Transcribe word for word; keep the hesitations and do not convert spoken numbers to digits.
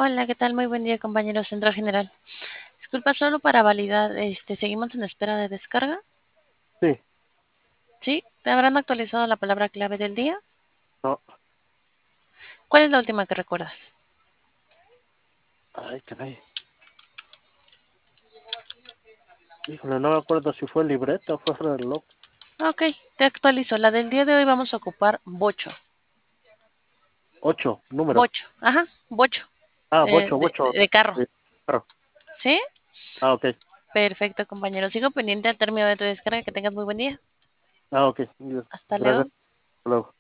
Hola, ¿qué tal? Muy buen día, compañero Central General. Disculpa, solo para validar, este, seguimos en espera de descarga. Sí, ¿Sí? ¿Te habrán actualizado la palabra clave del día? no. ¿Cuál es la última que recuerdas? Ay, caray. Híjole, no me acuerdo si fue libreta o fue reloj. Ok, te actualizo. La del día de hoy vamos a ocupar bocho. Ocho, número. Bocho, ajá, bocho. Ah, Eh, bocho, de, bocho. de carro. Sí, claro. ¿Sí? Ah, ok. Perfecto, compañero. Sigo pendiente al término de tu descarga. Que tengas muy buen día. Ah, ok. Hasta Gracias. luego. Hasta luego.